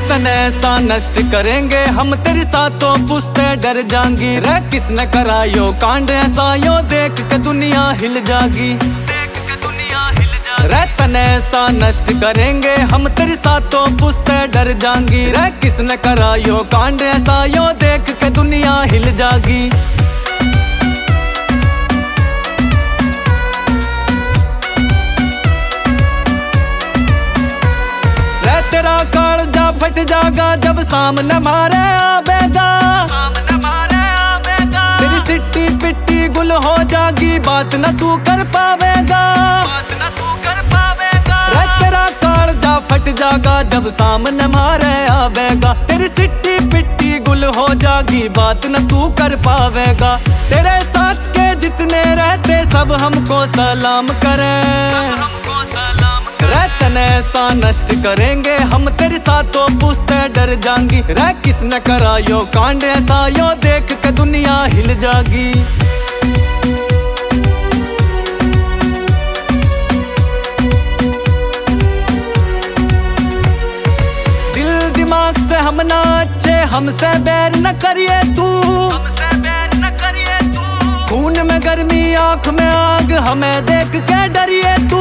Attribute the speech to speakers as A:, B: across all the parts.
A: तने ऐसा नष्ट करेंगे हम तेरी सातों पुश्ते डर जाएंगी रे। किसने करा यो कांड ऐसा यो देख के दुनिया हिल जागी, देख के दुनिया हिल जागी रे। तने ऐसा नष्ट करेंगे हम तेरी सातों पुश्ते डर जाएंगी रे। किसने करा यो कांड ऐसा यो देख के दुनिया हिल जागी। तेरा कालजा फट जागा जब सामने मारे आवेगा, सामने मारे आवेगा। तेरी सिट्टी पिट्टी गुल हो जागी, बात न तू कर पावेगा, बात न तू कर पावेगा रे। तेरा कालजा फट जागा जब सामने मारे आवेगा। तेरी सिट्टी पिट्टी गुल हो जागी, बात न तू कर पावेगा। तेरे साथ के जितने रहते सब हमको सलाम करें, तने ऐसा नष्ट करेंगे हम तेरी सातों पुश्ते डर जाएंगी रे। किसने करा यो कांड ऐसा यो देख के दुनिया हिल जागी। दिल दिमाग से हम ना अच्छे, हमसे बैर न करिए तू, हमसे बैर न करिए तू। खून में गर्मी आंख में आग, हमें देख के डरिए तू,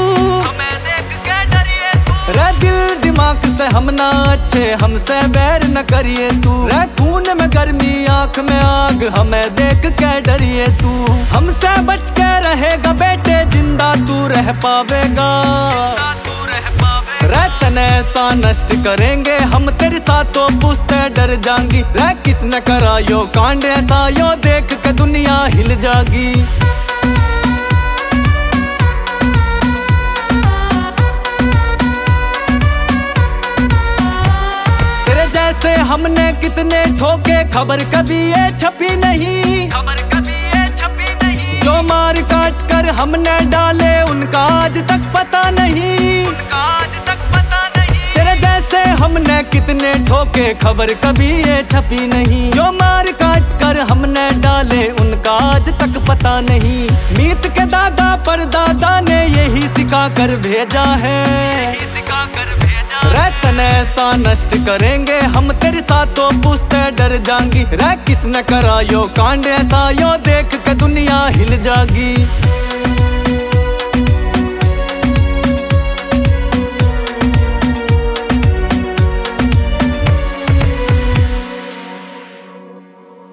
A: रे। दिल दिमाग से हम ना अच्छे, हमसे बैर न करिए तू रे। खून में गर्मी आंख में आग, हमें देख के डरिए तू। हमसे बच के रहेगा बेटे, जिंदा तू रह पावेगा, रे। तने ऐसा नष्ट करेंगे हम तेरी सातों पुश्ते डर जाएंगी रे। किसने करा यो कांड ऐसा यो देख के दुनिया हिल जागी। से हमने कितने ठोके, खबर कभी ये छपी नहीं, खबर कभी ये छपी नहीं। जो मार काट कर हमने डाले उनका आज तक पता नहीं, उनका आज तक पता नहीं। तेरे जैसे हमने कितने ठोके, खबर कभी ये छपी नहीं। जो मार काट कर हमने डाले उनका आज तक पता नहीं। मीत के दादा पर दादा ने यही सिखा कर भेजा है, यही सिखा कर रे। तने ऐसा नष्ट करेंगे हम तेरी सातों पुश्ते डर जाएंगी रे। किसने करा यो कांड ऐसा यो देख के दुनिया हिल जागी।